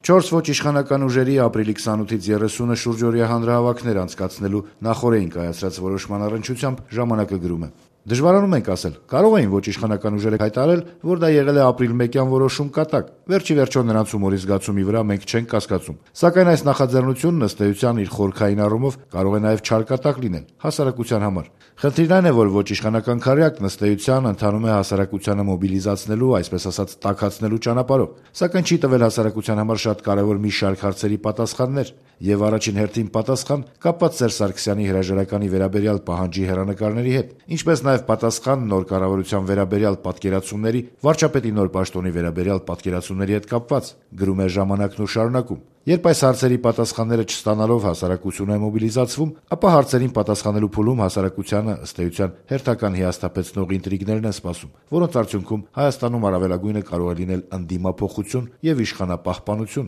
4 ոչ իշխանական ուժերի ապրիլի 28-ից 30-ը շուրջօրյա հանրահավաքներ անցկացնելու նախօրեին կայացրած որոշման առնչությամբ ժամանակը գրում է. Դժվարանում ենք ասել, կարող էին ոչ իշխանական ուժերը հայտարարել, որ դա եղել է ապրիլ 1-յան որոշում կատակ, վերջի վերջո նրանց հումորի զգացումի վրա մենք չենք կասկածում, սակայն այս նախաձեռնությունն ըստ էության իր խորքային առումով կարող է նաև չարկատակ լինել հասարակության համար։ Խնդիրն այն է, որ ոչ իշխանական քարյակն ըստ էության ընթանում է հասարակությանը մոբիլիզացնելու, այսպես ասած, տաքացնելու ճանապարհով, սակայն չի տվել հասարակության համար շատ կարևոր մի շարք հարցերի պատասխաններ, եւ առաջին հերթին պատասխան կապված Սերժ Սարգսյանի հրաժարականի վերաբերյալ պահանջի հեռանկարների հետ, ինչպես նաև պատասխան նոր կառավարության վերաբերյալ պատկերացումների, վարչապետի նոր պաշտոնի վերաբերյալ պատկերացումների հետ կապված, գրում է Ժամանակն ու շարունակում։ Երբ այս հարցերի պատասխանները չստանալով հասարակությունը է մոբիլիզացվում, ապա հարցերին պատասխանելու փուլում հասարակությանը ըստ էության հերթական հիասթափեցնող ինտրիգներն են սպասում, որոնց արդյունքում Հայաստանում առավելագույնը կարող է լինել ընդդիմափոխություն եւ իշխանապահպանություն։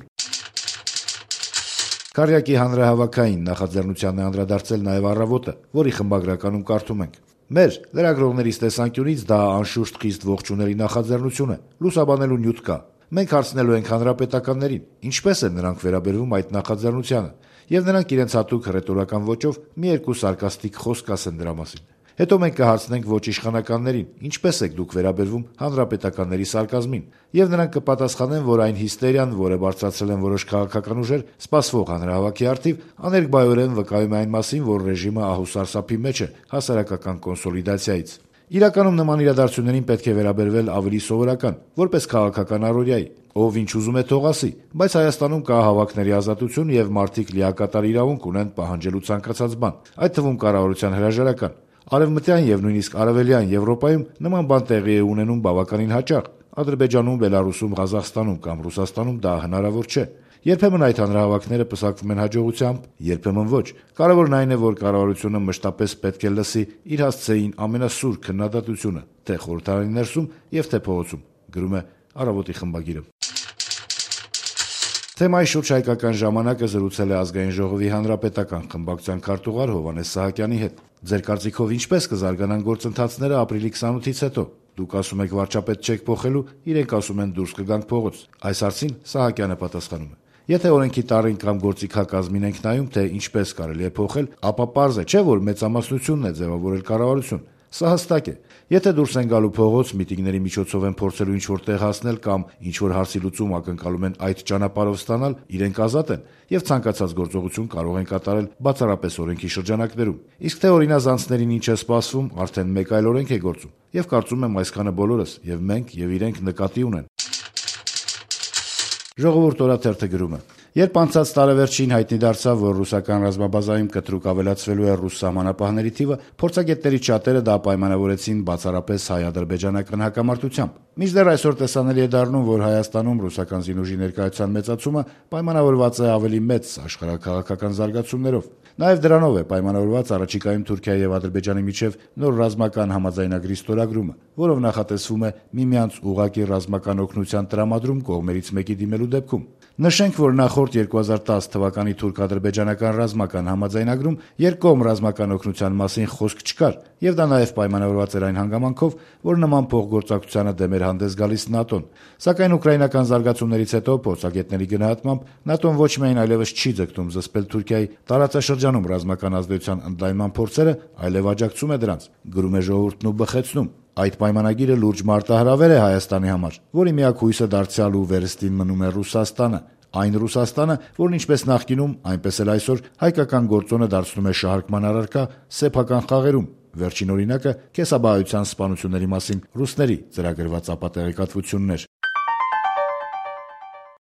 Քարյակի հանրահավաքային նախաձեռնությանն է անդրադարձել նաև Առավոտը, որի խմբագրականում կարդում ենք. Մեր լրագրողներից տեսանկյունից դա անշուշտ խիստ ողջունելի նախաձեռնություն է, լուսաբանելու նյութ կա։ Մենք հարցնելու ենք հանրապետականներին, ինչպես են նրանք վերաբերվում այդ նախաձեռնությանը, եւ նրանք իրենց հատուկ հռետորական ոճով մի երկու սարկաստիկ խոսք ասեն դրա մասին։ Հետո մենք կհարցնենք ոչ իշխանականներին, ինչպես եք դուք վերաբերվում հանրապետականների սարկազմին, եւ նրանք կպատասխանեն, որ այն հիստերիան, որը բարձրացրել են որոշ քաղաքական ուժեր, սպասվող հանրահավաքի առթիվ, աներկբայորեն վկայում է այն մասին, որ ռեժիմը ահուսարսափի մեջ է հասարակական կոնսոլիդացիայից։ Իրականում նման իրադարձություններին պետք է վերաբերվել ավելի սովորական, որպես քաղաքական առօրյայի, ով ինչ ուզում է թող ասի, բայց Հայաստանում կա հավաքների ազատություն եւ մարդիկ լիակատար իրավունք ունեն պահանջելու ցանկացած բան, այդ թվում կառավարության հրաժարական։ Արևմտյան եւ նույնիսկ արևելյան Եվրոպայում նման բան տեղի է ունենում բավականին հաճախ։ Ադրբեջանում, Բելարուսում, Ղազախստանում կամ Ռուսաստանում դա հնարավոր չէ։ Երբեմն այդ հանրահավաքները պսակվում են հաջողությամբ, երբեմն ոչ։ Կարևորն այն է, որ կառավարությունը մշտապես պետք է լսի իր հասցեին ամենասուր քննադատությունը, թե խորհրդարանի ներսում եւ թե փողոցում, գրում է Առավոտի խմբագիրը։ Թեմայի շուրջ Հայկական ժամանակը զրուցել է Ազգային ժողովի հանրապետական խմբակցության քարտուղար Հովհաննես Սահակյանի հետ։ Ձեր կարծիքով ինչպես կզարգանան գործընթացները ապրիլի 28-ից հետո։ Դուք ասում եք վարչապետ չեք փոխելու, իրենք ասում են դուրս կգանք փողոց։ Այս հարցին Սահակյանը պատասխանում է. Եթե օրենքի տարին կամ գործիքակազմին ենք նայում, թե ինչպես կարելի է փոխել, ապա պարզ է, չէ՞ որ մեծամասնությունն է ձևավորել կառավարություն։ Սա հստակ է։ Եթե դուրս են գալու փողոց, միտինգների միջոցով են փորձելու ինչ-որ տեղ հասնել կամ ինչ-որ հարցի լուծում ակնկալում են այդ ճանապարհով ստանալ, իրենք ազատ են եւ ցանկացած գործողություն կարող են կատարել բացառապես օրենքի շրջանակներում։ Իսկ թե օրինազանցներին ինչ է սպասվում, արդեն մեկ այլ օրենք է գործում։ Եվ կարծում եմ այսքանը բոլորս, եւ մենք, եւ իրենք նկատի ունեն։ Ժողովուրդ օրաթերթը գրում է. Երբ անցած տարեվերջին հայտնի դարձավ, որ ռուսական ռազմաբազայում կտրուկ ավելացվելու է ռուս սահմանապահների թիվը, փորձագետներից շատերը դա պայմանավորեցին բացառապես հայ-ադրբեջանական հակամարտությամբ։ Մինչդեռ այսօր տեսանելի է դառնում, որ Հայաստանում ռուսական զինուժի ներկայության մեծացումը պայմանավորված է ավելի մեծ աշխարհաքաղաքական զարգացումներով։ Նաև դրանով է պայմանավորված առաջիկայում Թուրքիայի եւ Ադրբեջանի միջև նոր ռազմական համաձայնագրի ստորագրումը, որով նախատեսվում է միմյանց ուղղակի ռազմական օգնության տրամադրում կողմերից մեկի դիմելու դեպքում։ Նշենք, որ նախորդ 2010 թվականի թուրք-ադրբեջանական ռազմական համաձայնագրում երկկողմ ռազմական օգնության մասին խոսք չկար, եւ դա նաեւ պայմանավորված էր այն հանգամանքով, որ նման փոխգործակցությանը դեմ էր հանդես գալիս ՆԱՏՕ-ն։ Սակայն ուկրաինական զարգացումներից հետո փորձագետների գնահատմամբ ՆԱՏՕ-ն ոչ միայն այլևս չի ձգտում զսպել Թուրքիայի տարածաշրջանում ռազմական ազդեցության ընդլայնման փորձերը, այլև աջակցում է դրանց, գրում է Ժողովուրդն ու բխեցնում. Այդ պայմանագիրը լուրջ մարտահրավեր է Հայաստանի համար, որի միակ հույսը դարձյալ ու վերստին մնում է Ռուսաստանը։ Այն Ռուսաստանը, որն ինչպես նախկինում, այնպես էլ այսօր հայկական գործոնը դարձնում է շահարկման առարկա սեփական խաղերում։ Վերջին օրինակը կեսաբահայության սպանությունների մասին ռուսների ծրագրված ապատեղեկատվությունն էր։